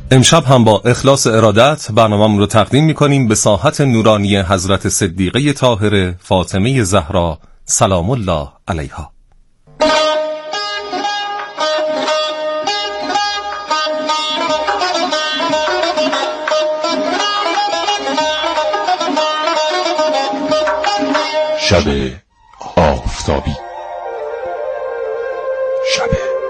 امشب هم با اخلاص ارادت برنامه‌مون رو تقدیم می‌کنیم به ساحت نورانی حضرت صدیقه طاهره فاطمه زهرا سلام الله علیها. شب آفتابی. شب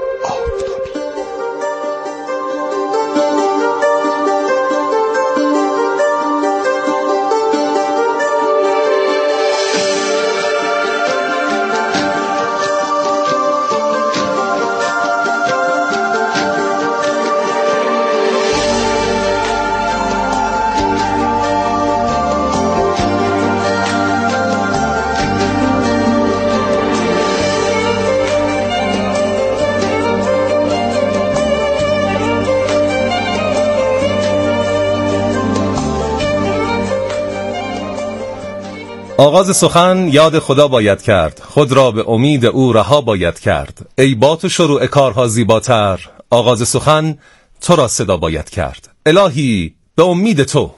آغاز سخن یاد خدا باید کرد، خود را به امید او رها باید کرد. ای با تو شروع کارها زیباتر، آغاز سخن تو را صدا باید کرد. الهی به امید تو.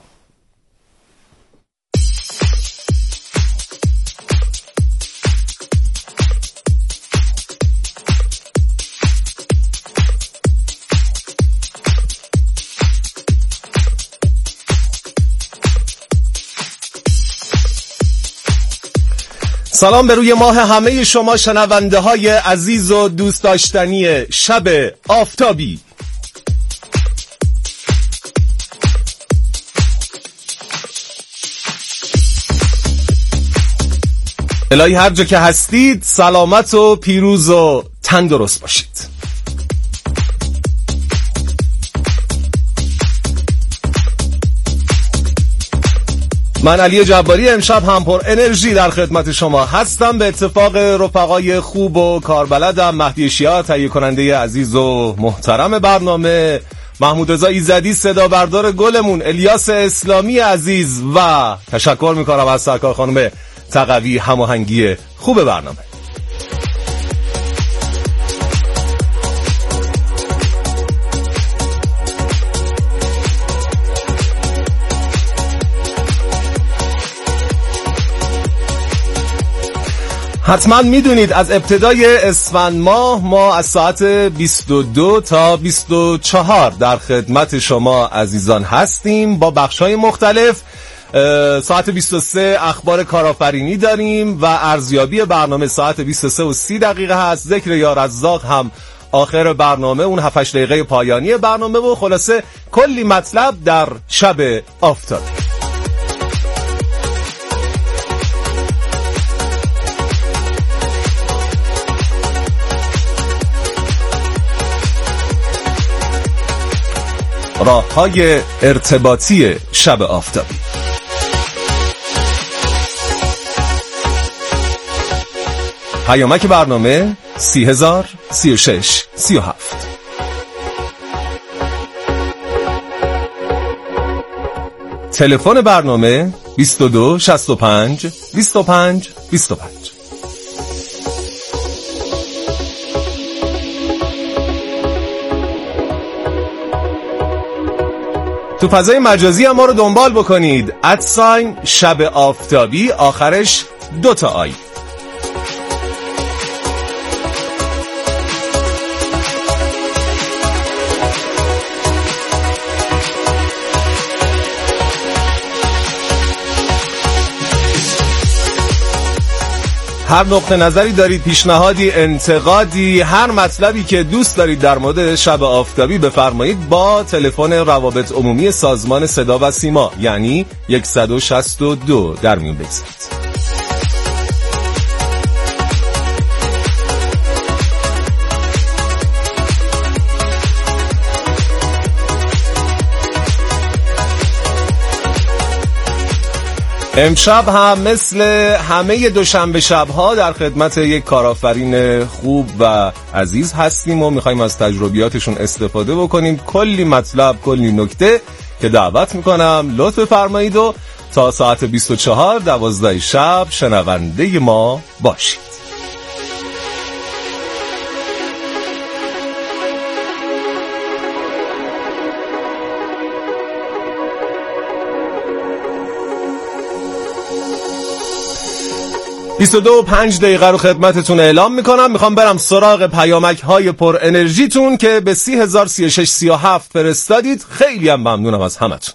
سلام به روی ماه همه شما شنونده های عزیز و دوست داشتنی شب آفتابی. الهی هر جا که هستید سلامت و پیروز و تندرست باشید. من علی جباری امشب هم پر انرژی در خدمت شما هستم. به اتفاق رفقای خوب و کاربلدم مهدی شیعه تهیه کننده عزیز و محترم برنامه، محمود رضا ایزدی صدا بردار گلمون، الیاس اسلامی عزیز و تشکر میکنم از سرکار خانم تقوی هماهنگی خوب برنامه. حتما میدونید از ابتدای اسفند ماه ما از ساعت 22 تا 24 در خدمت شما عزیزان هستیم با بخش‌های مختلف. ساعت 23 اخبار کارآفرینی داریم و ارزیابی برنامه ساعت 23:30 هست. ذکر یا رزاق هم آخر برنامه، اون 7-8 دقیقه پایانی برنامه و خلاصه کلی مطلب در شب آفتابی. راه‌های ارتباطی شب آفتابی. پیامک برنامه 30,036,37. تلفن برنامه 2265-25-25. تو فضای مجازی هم ما رو دنبال بکنید. @شب آفتابی، آخرش 2 تا آی. هر نقطه نظری دارید، پیشنهادی، انتقادی، هر مطلبی که دوست دارید در مورد شب آفتابی بفرمایید با تلفن روابط عمومی سازمان صدا و سیما یعنی 162 در میون بگذارید. امشب هم مثل همه دوشنبه شب‌ها در خدمت یک کارآفرین خوب و عزیز هستیم و می‌خوایم از تجربیاتشون استفاده بکنیم. کلی مطلب، کلی نکته که دعوت می‌کنم لطف فرمایید و تا ساعت 24 12 شب شنونده ما باشید. 22:05 رو خدمتتون اعلام میکنم. میخوام برم سراغ پیامک های پر انرژیتون که به 30,036:37 فرستادید. خیلی هم ممنونم از همتون.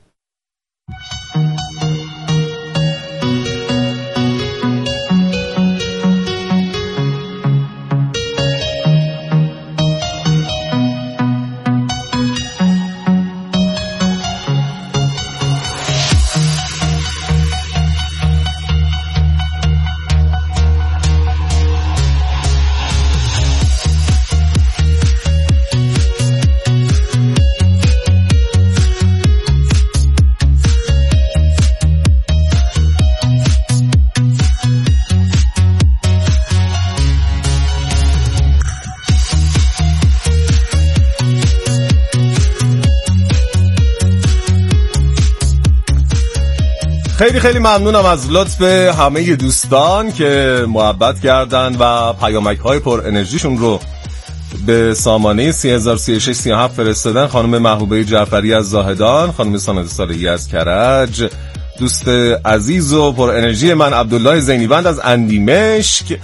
خیلی خیلی ممنونم از لطف همه دوستان که محبت کردن و پیامک های پر انرژیشون رو به سامانه 30,036:37 فرستادن. خانم محبوبه جعفری از زاهدان، خانم ساناز صالحی از کرج، دوست عزیز و پر انرژی من عبدالله زینیوند از اندیمشک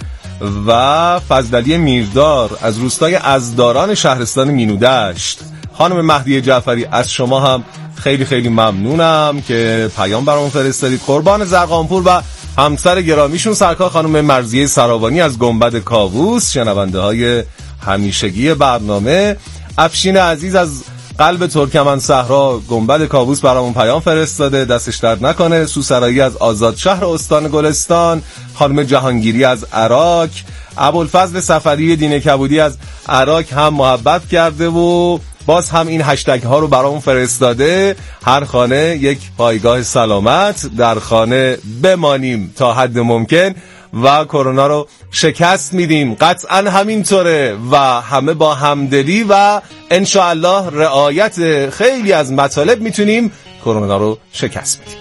و فضلی میردار از روستای ازداران شهرستان مینودشت. خانم مهدی جعفری از شما هم خیلی خیلی ممنونم که پیام برامون فرستادید. قربان زرقانپور و همسر گرامیشون سرکار خانم مرضیه سراوانی از گنبد کاووس، شنونده های همیشگی برنامه. افشین عزیز از قلب ترکمن صحرا گنبد کاووس برامون پیام فرستاده، دستش درد نکنه. سوسرایی از آزاد شهر استان گلستان، خانم جهانگیری از عراق، ابوالفضل سفری دین کبودی از عراق هم محبت کرده و باز هم این هشتگ ها رو برامون فرستاده. هر خانه یک پایگاه سلامت، در خانه بمانیم تا حد ممکن و کرونا رو شکست میدیم. قطعا همینطوره و همه با همدلی و انشاءالله رعایت خیلی از مطالب میتونیم کرونا رو شکست بدیم.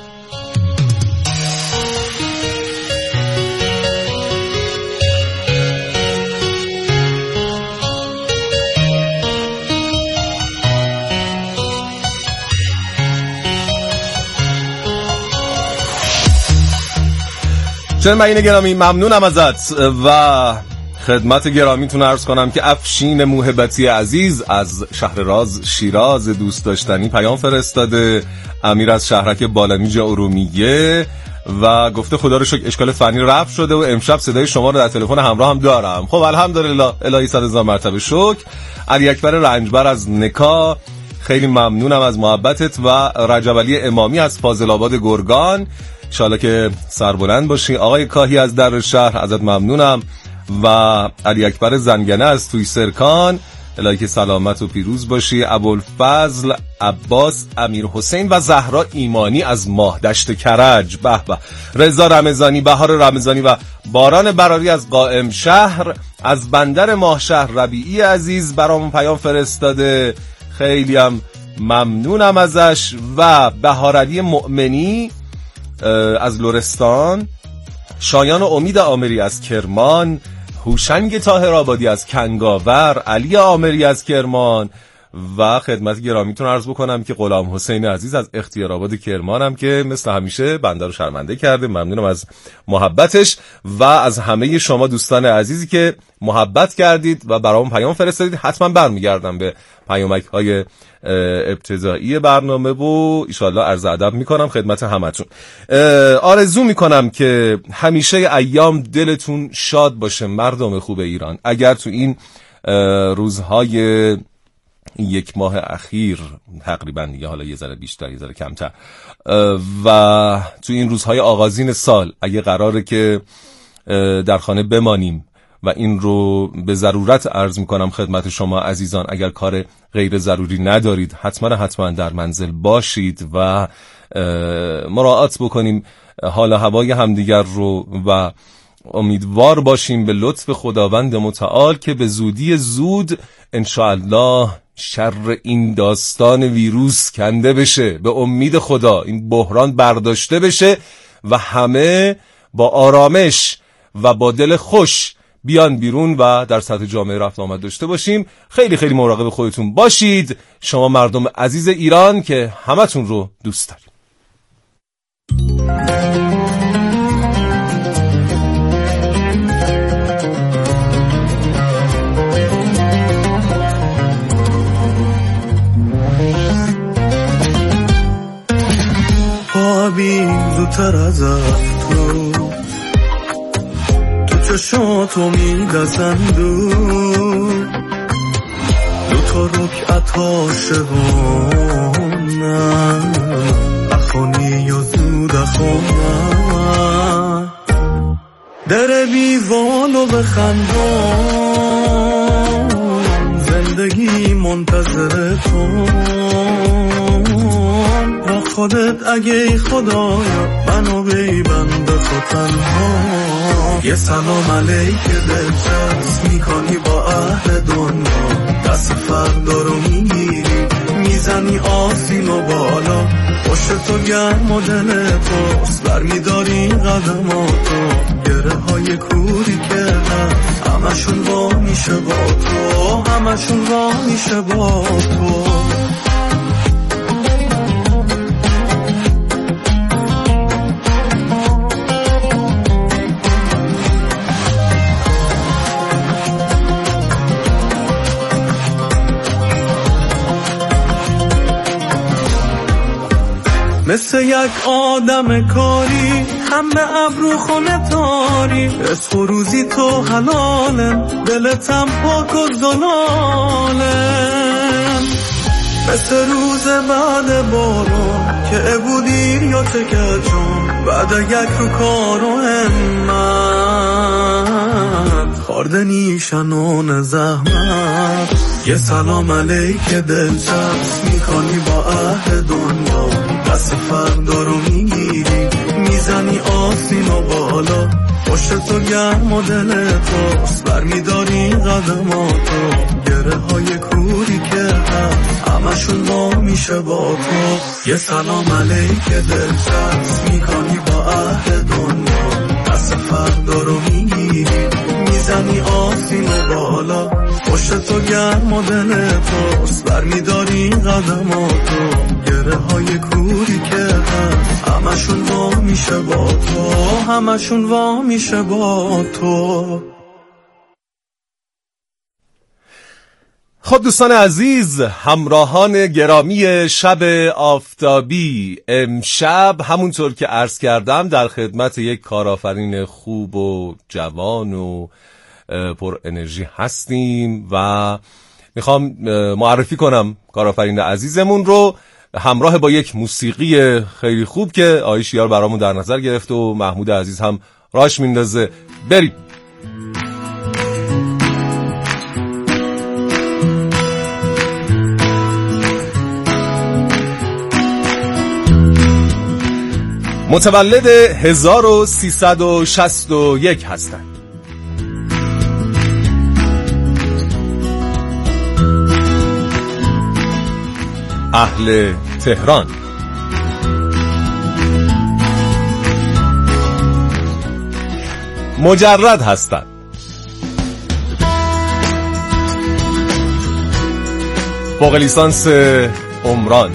جنبین گرامی ممنونم ازت و خدمت گرامیتون عرض کنم که افشین موهبتی عزیز از شهر راز شیراز دوست داشتنی پیام فرستاده. امیر از شهرک بالمیج ارومیه و گفته خدا رو شکر اشکال فنی رفع شده و امشب صدای شما رو در تلفن همراه هم دارم. خب الحمدلله، الهی 100,000 مرتبه شکر. علی اکبر رنجبر از نکا خیلی ممنونم از محبتت و رجب علی امامی از فاضل آباد گرگان، انشالله که سربلند باشی. آقای کاهی از در شهر ازت ممنونم و علی اکبر زنگنه از توی سرکان، الهی که سلامت و پیروز باشی. ابوالفضل عباس امیر حسین و زهرا ایمانی از ماهدشت کرج، به به. رضا رمضانی، بهار رمضانی و باران براری از قائم شهر. از بندر ماهشهر ربیعی عزیز برام پیام فرستاده، خیلی هم ممنونم ازش. و بهارعلی مؤمنی از لرستان، شایان و امید آمری از کرمان، هوشنگ طاهرآبادی از کنگاور، علی آمری از کرمان و خدمت گرامیتون عرض بکنم که غلام حسین عزیز از اختیارآباد کرمان هم که مثل همیشه بنده رو شرمنده کرده. ممنونم از محبتش و از همه شما دوستان عزیزی که محبت کردید و برام پیام فرستادید. حتما برمیگردم به پیامک های ابتدایی برنامه و ایشالله عرض ادب میکنم خدمت همتون. آرزو میکنم که همیشه ایام دلتون شاد باشه مردم خوب ایران. اگر تو این روزهای یک ماه اخیر تقریبا دیگه، حالا یه ذره بیشتر یه ذره کمتر، و تو این روزهای آغازین سال اگه قراره که در خانه بمانیم و این رو به ضرورت عرض میکنم خدمت شما عزیزان، اگر کار غیر ضروری ندارید حتما در منزل باشید و مراعات بکنیم حال هوای همدیگر رو و امیدوار باشیم به لطف خداوند متعال که به زودی زود انشاءالله شر این داستان ویروس کنده بشه، به امید خدا این بحران برداشته بشه و همه با آرامش و با دل خوش بیان بیرون و در سطح جامعه رفت آمد داشته باشیم. خیلی خیلی مراقب خودتون باشید شما مردم عزیز ایران که همتون رو دوست داریم. زودتر از تو چشاتو میدزن دو تا رکعت عاشقانه اخوانی و زود اخوانه در بیوالو بخندم زندگی منتظر تو با خودت اگه خدایا منو بیبند خود تنها یه سلام علیک دلچسب میکنی با اهل دنیا دست فردا رو میگیری میزنی آسین و بالا پشت تو گرم و دل توست برمیداری قدماتو گره های کوری که هست همشون وا میشه با تو همشون وا میشه با تو مثل یک آدم کاری هم به ابرو خونه تاری رزق و روزی تو حلاله دلتم پاک و زلاله مثل روز بعد بارون که بودی یا تکر جون بعد یک رو کار و همت خارده نیشنون زحمت یه سلام علیک دلچسب میکنی با اهل دنیا دست فردا رو میگیری میزنی آسین و بالا پشت تو گرم و دل توست برمیداری قدماتو گره های کوری که هست همشون وا میشه با تو یه سلام علیک دلچسب میکنی با اهل دنیا دست فردا رو میگیری میزنی آسین و بالا پشت تو گرم و دل توست برمیداری قدماتو گره های کوری که هست همشون وا میشه با تو همشون وا میشه با تو خب دوستان عزیز، همراهان گرامی شب آفتابی، امشب همونطور که عرض کردم در خدمت یک کارآفرین خوب و جوان و پر انرژی هستیم و میخوام معرفی کنم کارآفرین عزیزمون رو همراه با یک موسیقی خیلی خوب که آقای شیار برامون در نظر گرفته و محمود عزیز هم راش میندازه. بریم. متولد 1361 هستند. اهل تهران. مجرد هستند. فوق لیسانس عمران.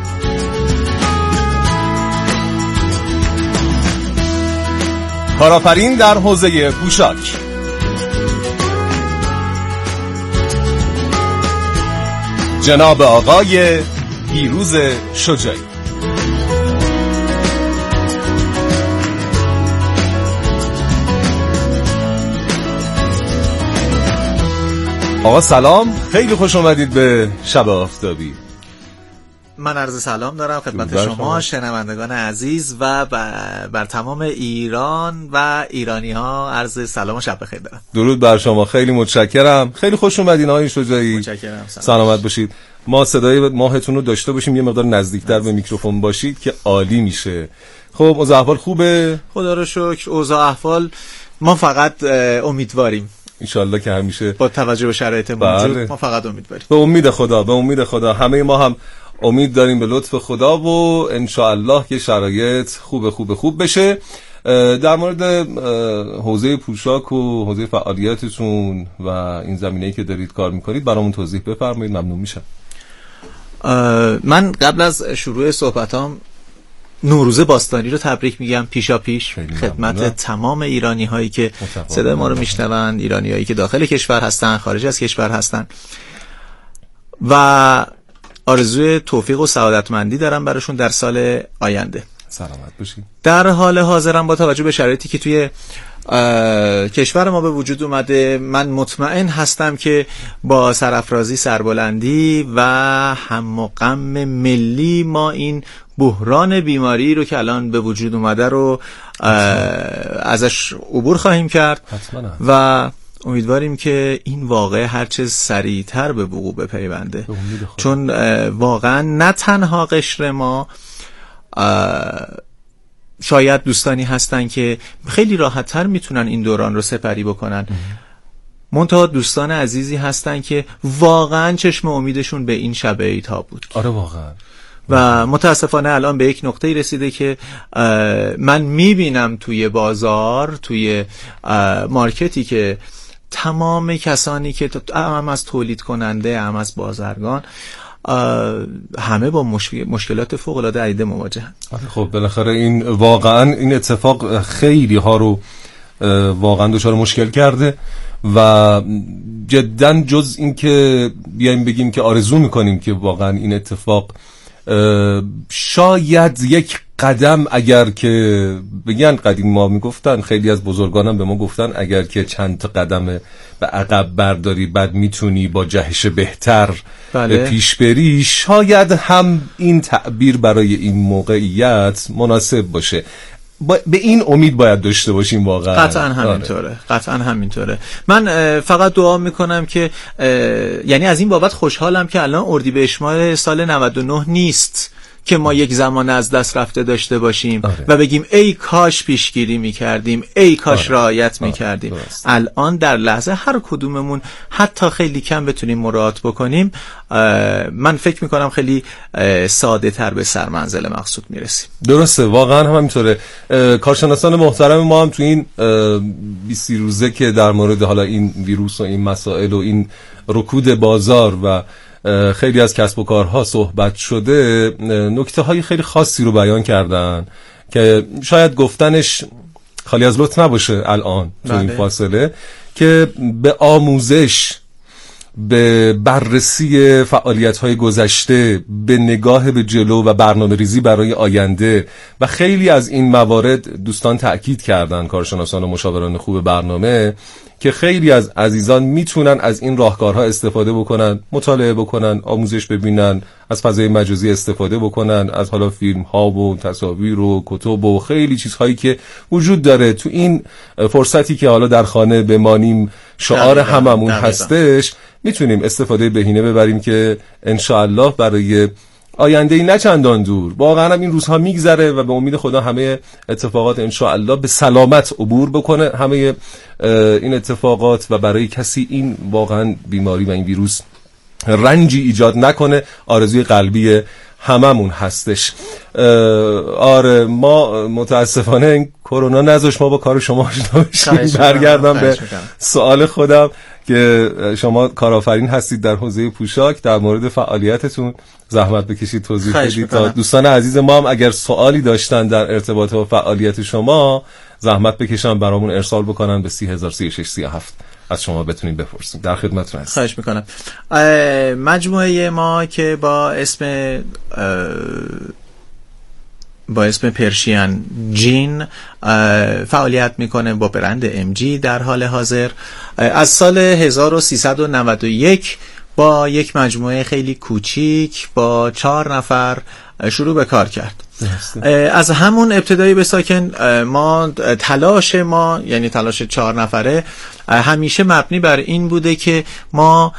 کارآفرین در حوزه پوشاک. جناب آقای پیروز شجاعی. آقا سلام، خیلی خوش اومدید به شب آفتابی. من عرض سلام دارم خدمت شما شنوندگان عزیز و بر تمام ایران و ایرانی ها عرض سلام و شب بخیر دارم. درود بر شما، خیلی متشکرم، خیلی خوش اومدین آقای شجاعی. متشکرم. سلامت باشید. ما صدای ماهتون رو داشته باشیم، یه مقدار نزدیکتر به میکروفون باشید که عالی میشه. خب اوضاع احوال خوبه؟ خدا رو شکر اوضاع احوال ما فقط امیدواریم انشالله که همیشه با توجه به شرایط موجود ما فقط امیدواریم. به امید خدا، به امید خدا همه ما هم امید داریم به لطف خدا و انشاءالله که شرایط خوب بشه. در مورد حوزه پوشاک و حوزه فعالیتتون و این زمینه‌ای که دارید کار میکنید برامون توضیح بفرمایید، ممنون میشم. من قبل از شروع صحبتام نوروز باستانی رو تبریک میگم پیشا پیش خدمت تمام ایرانی هایی که صدای ما رو میشنون، ایرانی هایی که داخل کشور هستن، خارج از کشور هستن و آرزوی توفیق و سعادتمندی دارم براشون در سال آینده. سلامت باشید. در حال حاضرم با توجه به شرایطی که توی کشور ما به وجود اومده، من مطمئن هستم که با سرافرازی، سربلندی و هم و غم ملی ما این بحران بیماری رو که الان به وجود اومده رو ازش عبور خواهیم کرد و امیدواریم که این واقعه هرچه سریعتر به وقوع بپیونده، چون واقعا نه تنها قشر ما، شاید دوستانی هستن که خیلی راحت‌تر میتونن این دوران رو سپری بکنن، منتها دوستان عزیزی هستن که واقعا چشم امیدشون به این شب عیدها بود. آره واقعا. و متاسفانه الان به یک نقطه‌ای رسیده که من میبینم توی بازار، توی مارکتی که تمام کسانی که هم از تولید کننده هم از بازرگان همه با مشکلات فوق‌العاده عدیده مواجهن. خب بالاخره این واقعا این اتفاق خیلی ها رو واقعا دچار مشکل کرده و جدا جز این که بیایم بگیم که آرزو میکنیم که واقعا این اتفاق شاید یک قدم، اگر که بگن قدیم ما میگفتن، خیلی از بزرگانم به ما گفتن اگر که چند تا قدم به عقب برداری بعد میتونی با جهش بهتر پیش بری، شاید هم این تعبیر برای این موقعیت مناسب باشه. به این امید باید داشته باشیم واقعا. قطعا همینطوره. قطعا همینطوره. من فقط دعا میکنم که یعنی از این بابت خوشحالم که الان اردیبهشت ماه سال 99 نیست که ما یک زمان از دست رفته داشته باشیم و بگیم ای کاش پیشگیری میکردیم، ای کاش رعایت میکردیم. الان در لحظه هر کدوممون حتی خیلی کم بتونیم مراعات بکنیم، من فکر میکنم خیلی ساده تر به سرمنزل مقصود میرسیم. درسته، واقعا هم همینطوره. کارشناسان محترم ما هم تو این 20 روزه که در مورد حالا این ویروس و این مسائل و این رکود بازار و خیلی از کسب و کارها صحبت شده، نکته های خیلی خاصی رو بیان کردن که شاید گفتنش خالی از لطف نباشه الان تو این فاصله، که به آموزش، به بررسی فعالیت‌های گذشته، به نگاه به جلو و برنامه ریزی برای آینده و خیلی از این موارد دوستان تأکید کردن، کارشناسان و مشاوران خوب برنامه، که خیلی از عزیزان میتونن از این راهکارها استفاده بکنن، مطالعه بکنن، آموزش ببینن، از فضای مجازی استفاده بکنن، از حالا فیلم ها و تصاویر و کتب و خیلی چیزهایی که وجود داره تو این فرصتی که حالا در خانه بمانیم شعار هممون هستش، میتونیم استفاده بهینه ببریم که انشاءالله برای آینده‌ای نه چندان دور واقعا هم این روزها میگذره و به امید خدا همه اتفاقات انشاءالله به سلامت عبور بکنه، همه این اتفاقات، و برای کسی این واقعا بیماری و این ویروس رنجی ایجاد نکنه، آرزوی قلبی هممون هستش. آره، ما متاسفانه این کرونا نذاشت ما با کار شما آشنا بشیم. برگردم به سوال خودم که شما کارآفرین هستید در حوزه پوشاک، در مورد فعالیتتون زحمت بکشید توضیح بدید تا دوستان عزیز ما هم اگر سوالی داشتن در ارتباط با فعالیت شما زحمت بکشن برامون ارسال بکنن به 303637 از شما بتونید بپرسیم. در خدمتتون هستم. خواهش میکنم. مجموعه ما که با اسم پرشین جین فعالیت میکنه با برند MG در حال حاضر، از سال 1391 با یک مجموعه خیلی کوچیک با 4 نفر شروع به کار کرد. از همون ابتدایی به ساکن ما تلاش ما، یعنی تلاش 4 نفره، همیشه مبنی بر این بوده که ما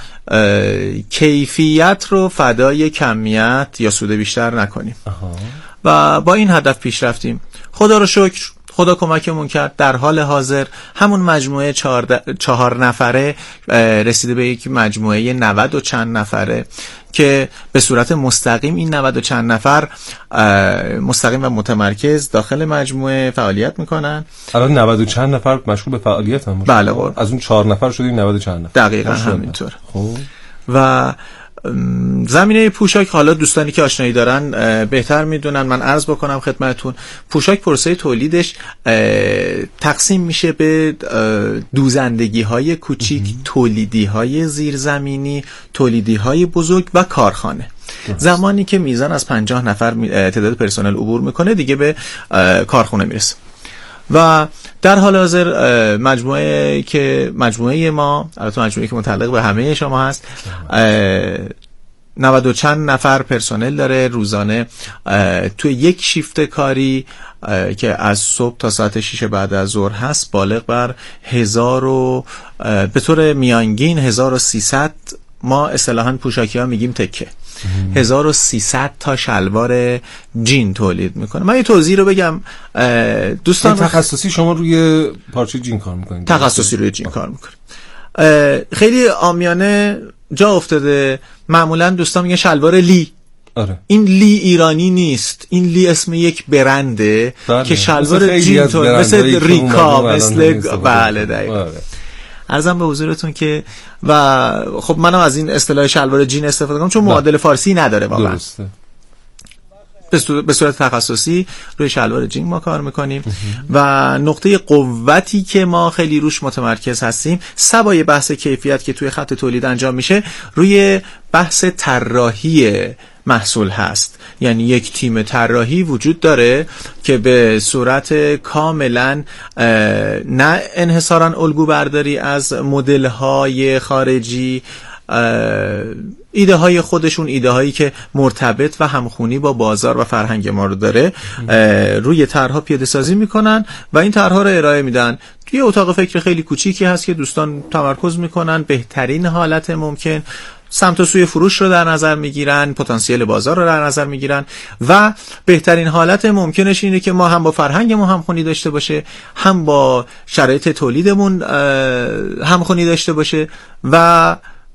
کیفیت رو فدای کمیت یا سود بیشتر نکنیم و با این هدف پیش رفتیم. خدا رو شکر، خدا کمکمون کرد. در حال حاضر همون مجموعه 4 نفره رسیده به یک مجموعه 90 و چند نفره که به صورت مستقیم این 90 و چند نفر مستقیم و متمرکز داخل مجموعه فعالیت میکنن. الان 90 و چند نفر مشغول به فعالیت هم؟ بله قربان. از اون 4 نفر شدیم 90 و چند نفر. دقیقاً همینطور. خب و زمینه پوشاک، حالا دوستانی که آشنایی دارن بهتر میدونن، من عرض بکنم خدمتون، پوشاک پروسه تولیدش تقسیم میشه به دوزندگی های کوچیک، تولیدی های زیرزمینی، تولیدی های بزرگ و کارخانه. زمانی که میزان از 50 نفر تعداد پرسنل عبور میکنه دیگه به کارخونه میرسه. و در حال حاضر مجموعه ما، البته مجموعه که متعلق به همه شما هست، 90 و چند نفر پرسنل داره روزانه توی یک شیفت کاری که از صبح تا ساعت 6 بعد از ظهر هست، بالغ بر 1000 به طور میانگین 1300، ما اصطلاحاً پوشاکی ها میگیم تکه، 1300 تا شلوار جین تولید میکنه. من یه توضیح رو بگم دوستان. تخصصی شما روی پارچه جین کار میکنید؟ تخصصی روی جین کار میکنیم. خیلی عامیانه جا افتاده، معمولا دوستان میگن شلوار لی. آره. این لی ایرانی نیست، این لی اسم یک برنده که شلوار جین تولید، مثل ریکا، مثل بله دقیقاً. عرضم به حضورتون که و خب منم از این اصطلاح شلوار جین استفاده کنم چون معادل فارسی نداره واقعا. درسته. به صورت تخصصی روی شلوار جین ما کار میکنیم و نقطه قوتی که ما خیلی روش متمرکز هستیم، سوای بحث کیفیت که توی خط تولید انجام میشه، روی بحث طراحی محصول هست. یعنی یک تیم طراحی وجود داره که به صورت کاملا نه انحصارا الگو برداری از مدل های خارجی، ایده های خودشون، ایده هایی که مرتبط و همخونی با بازار و فرهنگ ما رو داره، روی طرح‌ها پیاده سازی میکنن و این طرح‌ها رو ارائه میدن. توی اتاق فکر خیلی کوچیکی هست که دوستان تمرکز میکنن، بهترین حالت ممکن سمت و سوی فروش رو در نظر میگیرن، پتانسیل بازار رو در نظر میگیرن و بهترین حالت ممکنش اینه که ما هم با فرهنگمون همخونی داشته باشه، هم با شرایط تولیدمون همخونی داشته باشه و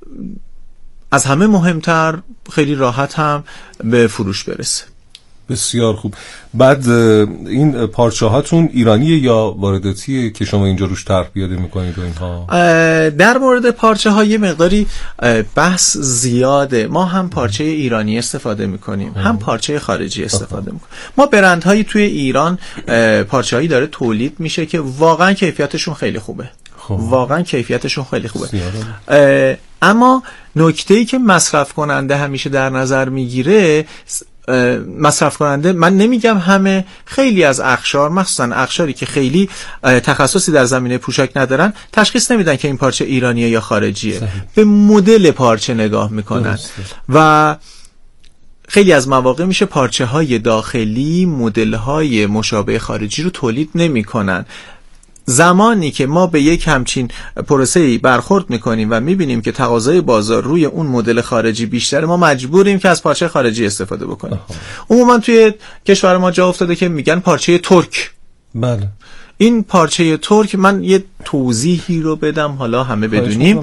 از همه مهمتر خیلی راحت هم به فروش برسه. بسیار خوب. بعد این پارچه هاتون ایرانیه یا وارداتیه که شما اینجا روش طرح پیاده میکنید و اینها؟ در مورد پارچه ها یه مقداری بحث زیاده. ما هم پارچه ایرانی استفاده میکنیم، هم پارچه خارجی استفاده میکنیم. ما برندهایی توی ایران پارچه هایی داره تولید میشه که واقعا کیفیتشون خیلی خوبه. واقعا کیفیتشون خیلی خوبه. اما نکته‌ای که مصرف کننده همیشه در نظر میگیره، مصرف کننده، من نمیگم همه، خیلی از اقشار، مخصوصا اقشاری که خیلی تخصصی در زمینه پوشاک ندارن، تشخیص نمیدن که این پارچه ایرانیه یا خارجیه. به مدل پارچه نگاه میکنن و خیلی از مواقع میشه پارچه های داخلی مدل های مشابه خارجی رو تولید نمیکنن. زمانی که ما به یک همچین پروسه‌ای برخورد میکنیم و میبینیم که تقاضای بازار روی اون مدل خارجی بیشتره، ما مجبوریم که از پارچه خارجی استفاده بکنیم. عموما توی کشور ما جا افتاده که میگن پارچه ترک. بله. این پارچه ترک، من یه توضیحی رو بدم حالا همه بدونیم.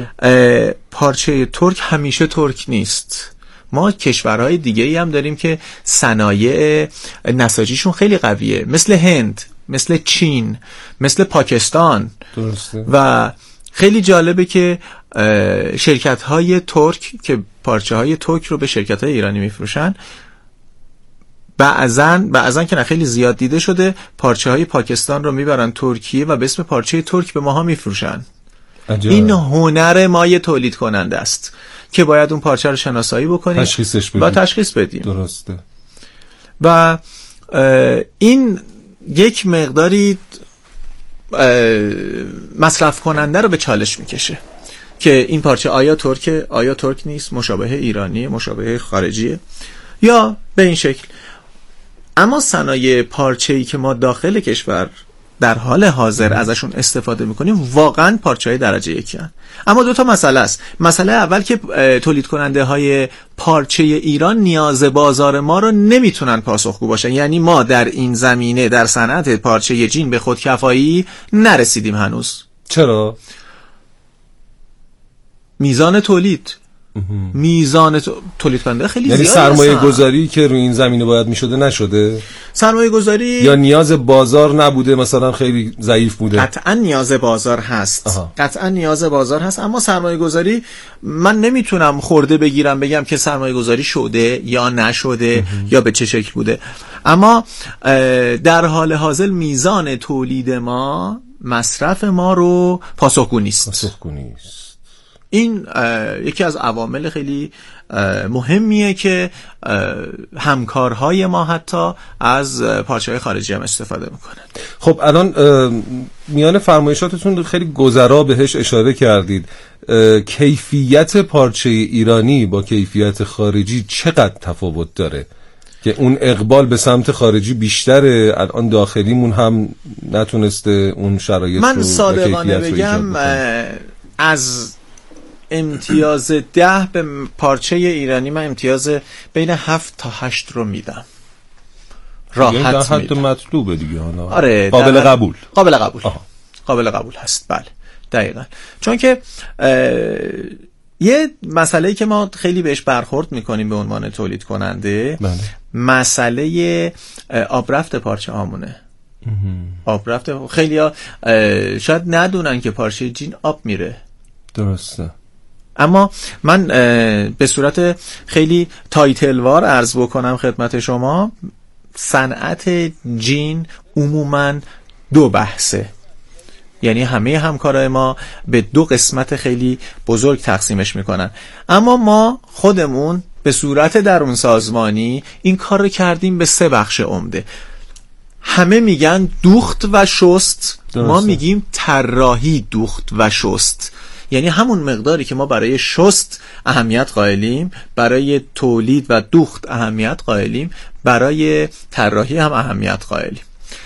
پارچه ترک همیشه ترک نیست. ما کشورهای دیگه‌ای هم داریم که صنایع نساجیشون خیلی قویه، مثل هند، مثل چین، مثل پاکستان. درسته. و خیلی جالبه که شرکت‌های ترک که پارچه‌های ترک رو به شرکت‌های ایرانی میفروشن، بعضن که نه خیلی زیاد دیده شده، پارچه‌های پاکستان رو میبرن ترکیه و به اسم پارچه ترک به ماها میفروشن. این هنر ما تولید کننده است که باید اون پارچه رو شناسایی بکنیم و تشخیص بدیم. درسته. و این یک مقداری مصرف کننده رو به چالش میکشه که این پارچه آیا ترک نیست، مشابه ایرانی، مشابه خارجیه یا به این شکل. اما صنایع پارچه‌ای که ما داخل کشور در حال حاضر ازشون استفاده میکنیم واقعا پارچه‌های درجه یکی هستند. اما دو تا مسئله است. مسئله اول که تولید کننده های پارچه ایران نیاز بازار ما رو نمیتونن پاسخگو باشن. یعنی ما در این زمینه، در صنعت پارچه جین به خودکفایی نرسیدیم هنوز. چرا؟ میزان تولید کننده خیلی زیاده. یعنی سرمایه گذاری که روی این زمینه باید میشده نشده؟ سرمایه گذاری یا نیاز بازار نبوده، مثلا خیلی ضعیف بوده؟ قطعا نیاز بازار هست. اما سرمایه گذاری من نمیتونم خورده بگیرم بگم که سرمایه گذاری شده یا نشده یا به چه شکل بوده. اما در حال حاضر میزان تولید ما، مصرف ما رو پاسخگو نیست. این یکی از عوامل خیلی مهمیه که همکارهای ما حتی از پارچه‌های خارجی هم استفاده میکنن. خب الان میان فرمایشاتتون خیلی گذرا بهش اشاره کردید. کیفیت پارچه ایرانی با کیفیت خارجی چقدر تفاوت داره که اون اقبال به سمت خارجی بیشتره، الان داخلیمون هم نتونسته اون شرایط رو من صادقانه بگم از امتیاز 10 به پارچه ایرانی من امتیاز بین 7 تا 8 رو میدم. راحت میدم. مطلوبه دیگه. آره قابل قبول. قابل قبول هست. بله دقیقاً. چون که یه مسئله‌ای که ما خیلی بهش برخورد میکنیم به عنوان تولید کننده، مسئله آبرفت پارچه هامونه. آبرفت خیلی‌ها شاید ندونن که پارچه جین آب میره. درسته. اما من به صورت خیلی تایتلوار عرض بکنم خدمت شما، صنعت جین عموماً 2 بحثه. یعنی همه همکارای ما به 2 قسمت خیلی بزرگ تقسیمش میکنن، اما ما خودمون به صورت درون سازمانی این کار رو کردیم به 3 بخش عمده. همه میگن دوخت و شست، ما میگیم طراحی دوخت و شست. یعنی همون مقداری که ما برای شست اهمیت قائلیم، برای تولید و دوخت اهمیت قائلیم، برای طراحی هم اهمیت قائلیم.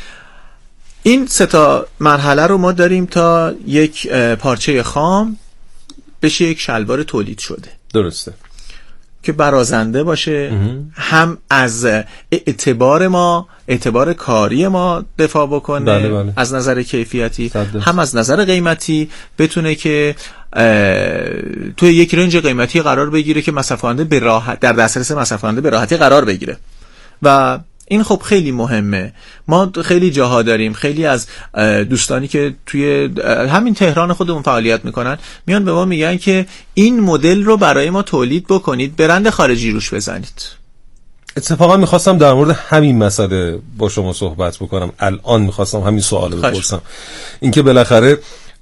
این 3 تا مرحله رو ما داریم تا یک پارچه خام بشه یک شلوار تولید شده. درسته. که برازنده باشه، هم از اعتبار کاری ما دفاع بکنه، بله. از نظر کیفیتی، هم از نظر قیمتی بتونه که توی یک رنج قیمتی قرار بگیره که مصرف‌کننده به راحت در دسترس مصرف‌کننده به راحتی قرار بگیره. و این خب خیلی مهمه. ما خیلی جاها داریم، خیلی از دوستانی که توی همین تهران خودمون فعالیت میکنن میان به ما میگن که این مدل رو برای ما تولید بکنید، برند خارجی روش بزنید. اتفاقا میخواستم در مورد همین مسئله با شما صحبت بکنم. الان میخواستم همین سوال بپرسم. اینکه بالاخره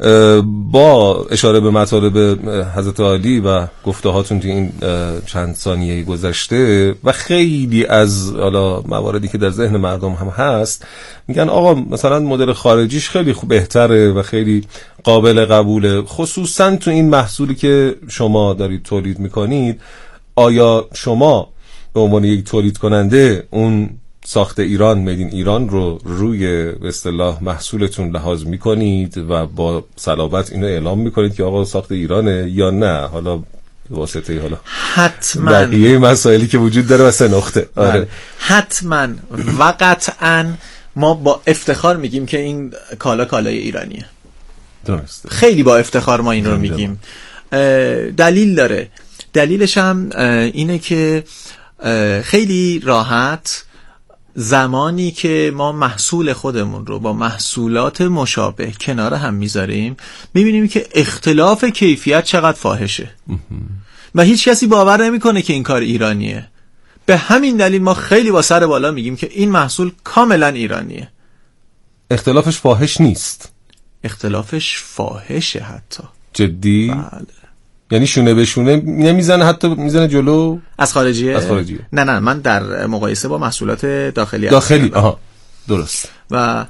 با اشاره به مطالب حضرت عالی و گفتهاتون توی این چند ثانیه گذشته و خیلی از مواردی که در ذهن مردم هم هست، میگن آقا مثلا مدل خارجیش خیلی بهتره و خیلی قابل قبوله، خصوصا تو این محصولی که شما دارید تولید میکنید. آیا شما به عنوان یک تولید کننده اون ساخت ایران، میدین ایران رو روی به اصطلاح محصولتون لحاظ میکنید و با صلابت اینو اعلام میکنید که آقا ساخت ایرانه، یا نه حالا واسطه حتما بقیه مسائلی که وجود داره و 3 نقطه؟ آره. حتما و قطعا ما با افتخار میگیم که این کالای ایرانیه. درسته. خیلی با افتخار ما این رو میگیم. دلیل داره. دلیلش هم اینه که خیلی راحت زمانی که ما محصول خودمون رو با محصولات مشابه کنار هم میذاریم میبینیم که اختلاف کیفیت چقدر فاحشه و هیچ کسی باور نمیکنه که این کار ایرانیه. به همین دلیل ما خیلی با سر بالا میگیم که این محصول کاملا ایرانیه. اختلافش فاحش نیست. اختلافش فاحشه حتی. جدی؟ بله. یعنی شونه به شونه نمیزنه، حتی میزنه جلو از خارجیه؟ از خارجیه. نه من در مقایسه با محصولات داخلی. آها درست. و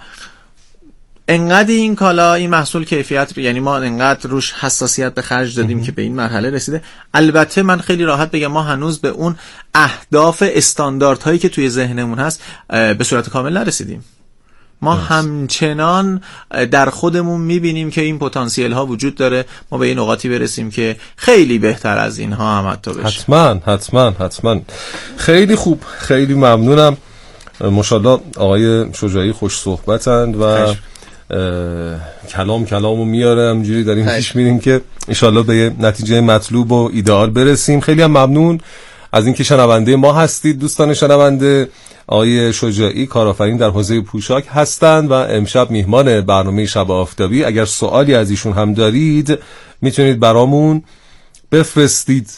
انقدر این کالا، این محصول کیفیت، یعنی ما انقدر روش حساسیت به خرج دادیم که به این مرحله رسیده. البته من خیلی راحت بگم ما هنوز به اون اهداف استانداردهایی که توی ذهنمون هست به صورت کامل نرسیدیم. ما همچنان در خودمون میبینیم که این پتانسیل ها وجود داره، ما به این نقاطی برسیم که خیلی بهتر از اینها هم حتی بشه. حتما. خیلی خوب، خیلی ممنونم. ماشاءالله آقای شجاعی خوش صحبتند و کلامو میاره، همجوری داریم پیش میریم که انشالله به نتیجه مطلوب و ایدئال برسیم. خیلی هم ممنون از اینکه شنونده ما هستید. دوستان شنونده، آقای شجاعی کارآفرین در حوزه پوشاک هستند و امشب میهمان برنامه شب آفتابی. اگر سوالی از ایشون هم دارید میتونید برامون بفرستید